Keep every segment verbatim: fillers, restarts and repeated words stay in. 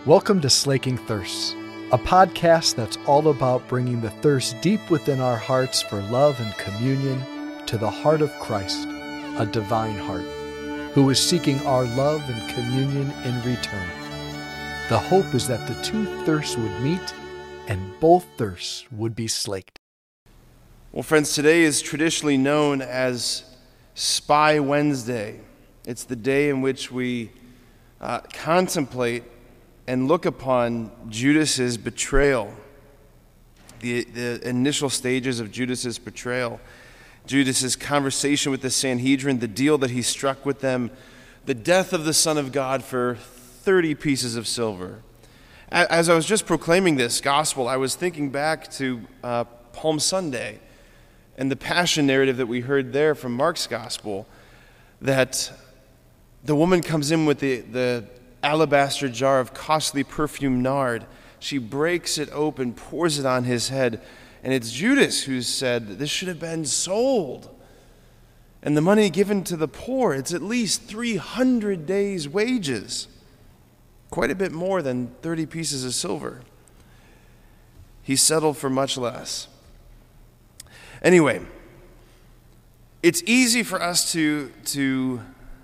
Welcome to Slaking Thirsts, a podcast that's all about bringing the thirst deep within our hearts for love and communion to the heart of Christ, a divine heart, who is seeking our love and communion in return. The hope is that the two thirsts would meet and both thirsts would be slaked. Well, friends, today is traditionally known as Spy Wednesday. It's the day in which we uh, contemplate and look upon Judas's betrayal, the, the initial stages of Judas's betrayal, Judas's conversation with the Sanhedrin, the deal that he struck with them, the death of the Son of God for thirty pieces of silver. As I was just proclaiming this gospel, I was thinking back to uh, Palm Sunday and the passion narrative that we heard there from Mark's gospel, that the woman comes in with the, the alabaster jar of costly perfume nard. She breaks it open, pours it on his head, and it's Judas who said, this should have been sold. And the money given to the poor, it's at least three hundred days' wages. Quite a bit more than thirty pieces of silver. He settled for much less. Anyway, it's easy for us to, to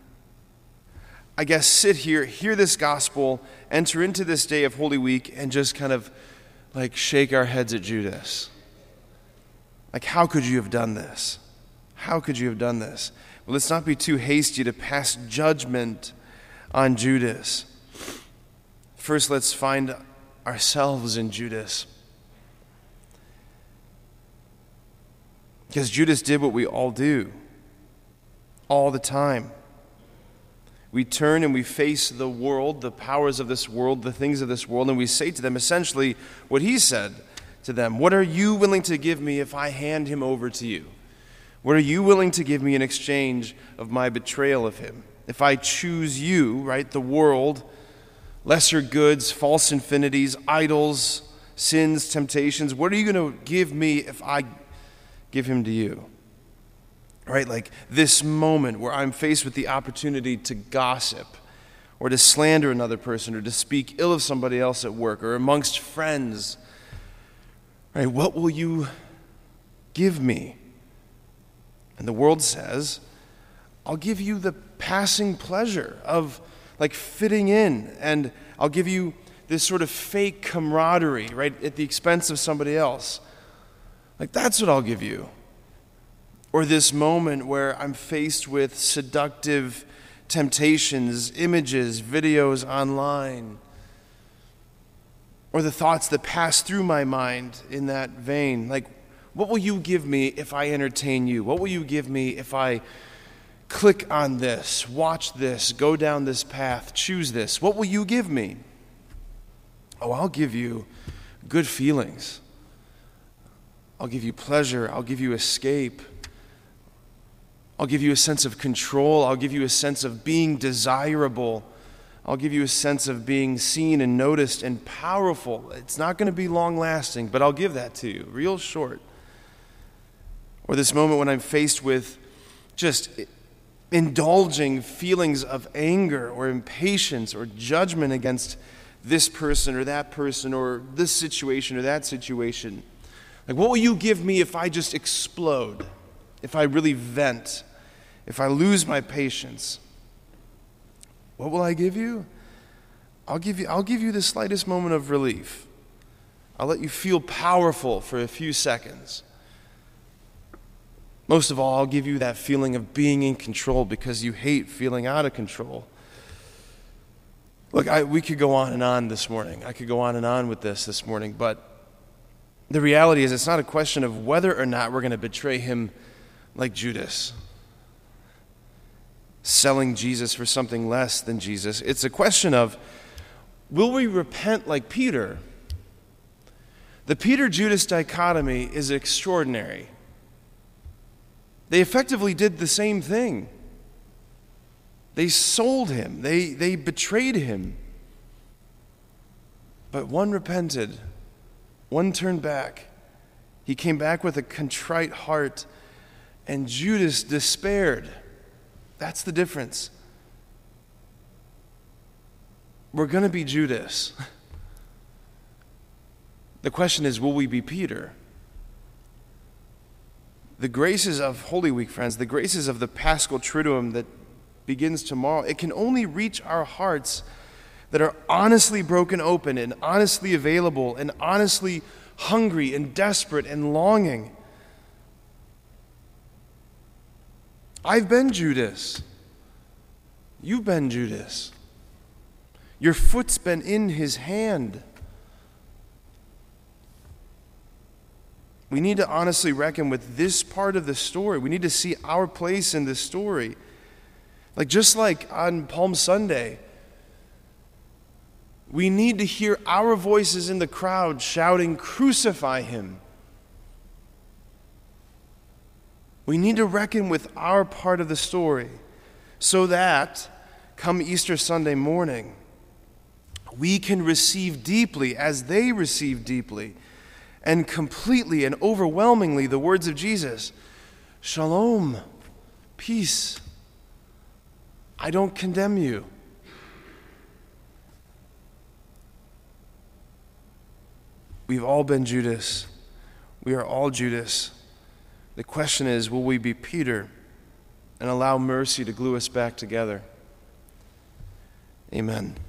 I guess, sit here, hear this gospel, enter into this day of Holy Week, and just kind of like shake our heads at Judas. Like, how could you have done this? How could you have done this? Well, let's not be too hasty to pass judgment on Judas. First, let's find ourselves in Judas. Because Judas did what we all do, all the time. We turn and we face the world, the powers of this world, the things of this world, and we say to them essentially what he said to them. What are you willing to give me if I hand him over to you? What are you willing to give me in exchange of my betrayal of him? If I choose you, right, the world, lesser goods, false infinities, idols, sins, temptations, what are you going to give me if I give him to you? Right, like this moment where I'm faced with the opportunity to gossip or to slander another person or to speak ill of somebody else at work or amongst friends. Right, what will you give me? And the world says, I'll give you the passing pleasure of like fitting in, and I'll give you this sort of fake camaraderie, right, at the expense of somebody else. Like, that's what I'll give you. Or this moment where I'm faced with seductive temptations, images, videos online, or the thoughts that pass through my mind in that vein. Like, what will you give me if I entertain you? What will you give me if I click on this, watch this, go down this path, choose this? What will you give me? Oh, I'll give you good feelings. I'll give you pleasure. I'll give you escape. I'll give you a sense of control. I'll give you a sense of being desirable. I'll give you a sense of being seen and noticed and powerful. It's not going to be long-lasting, but I'll give that to you, real short. Or this moment when I'm faced with just indulging feelings of anger or impatience or judgment against this person or that person or this situation or that situation. Like, what will you give me if I just explode? If I really vent? If I lose my patience? What will I give you? I'll give you, I'll give you the slightest moment of relief. I'll let you feel powerful for a few seconds. Most of all, I'll give you that feeling of being in control because you hate feeling out of control. Look, I, we could go on and on this morning. I could go on and on with this this morning, but the reality is it's not a question of whether or not we're going to betray him like Judas, selling Jesus for something less than Jesus. It's a question of, will we repent like Peter? The Peter-Judas dichotomy is extraordinary. They effectively did the same thing. They sold him. They, they betrayed him. But one repented. One turned back. He came back with a contrite heart, and Judas despaired. That's the difference. we're going to be Judas. The question is, will we be Peter? The graces of Holy Week, friends, the graces of the Paschal Triduum that begins tomorrow, it can only reach our hearts that are honestly broken open and honestly available and honestly hungry and desperate and longing. I've been Judas. You've been Judas. Your foot's been in his hand. We need to honestly reckon with this part of the story. We need to see our place in this story. Like just like on Palm Sunday, we need to hear our voices in the crowd shouting, "Crucify him." We need to reckon with our part of the story so that, come Easter Sunday morning, we can receive deeply as they receive deeply and completely and overwhelmingly the words of Jesus. Shalom, peace. I don't condemn you. We've all been Judas. We are all Judas. The question is, will we be Peter and allow mercy to glue us back together? Amen.